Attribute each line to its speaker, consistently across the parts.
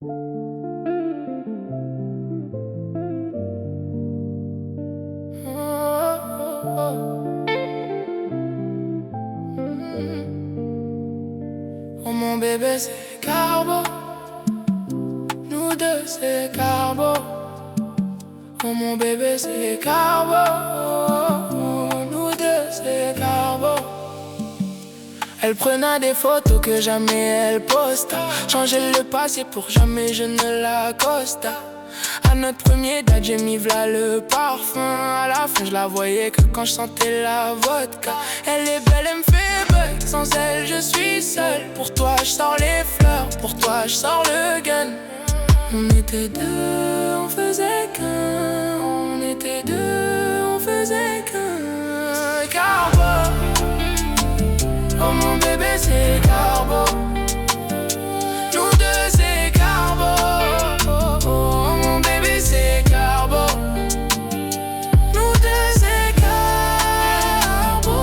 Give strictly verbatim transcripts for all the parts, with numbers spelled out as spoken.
Speaker 1: Oh mon bébé c'est Carbo, nous deux c'est Carbo. Oh mon bébé c'est Carbo, nous deux c'est Carbo. Elle prenait des photos que jamais elle posta. Changeait le passé pour jamais je ne l'accosta. À notre premier date j'ai mis v'là le parfum. À la fin je la voyais que quand je sentais la vodka. Elle est belle, elle me fait bug. Sans elle je suis seul. Pour toi je sors les fleurs, pour toi je sors le gun. On était deux, on faisait qu'un. On était deux, on faisait qu'un. Carbo, oh mon bébé c'est Carbo. Nous deux c'est Carbo. Oh mon bébé c'est Carbo. Nous deux c'est Carbo.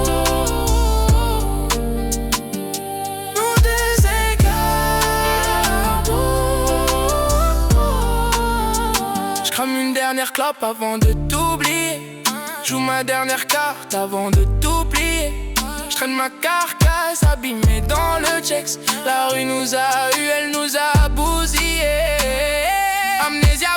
Speaker 1: Nous deux c'est Carbo. J'crame une dernière clope avant de t'oublier. Joue ma dernière carte avant de tout plier. J'traîne ma carcasse abîmée dans le checks. La rue nous a eu, elle nous a bousillé. Amnésia